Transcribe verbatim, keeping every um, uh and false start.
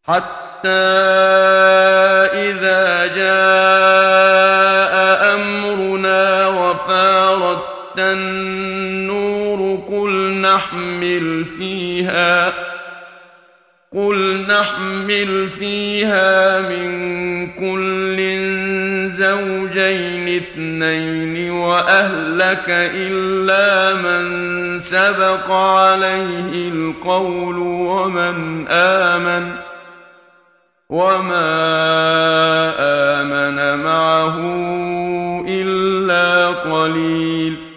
حتى إذا جاء أمرنا وفارت النور قل نحمل فيها قل نحمل فيها من كل زوجين اثنين وأهلك إلا من سبق عليه القول ومن آمن وما آمن معه إلا قليل.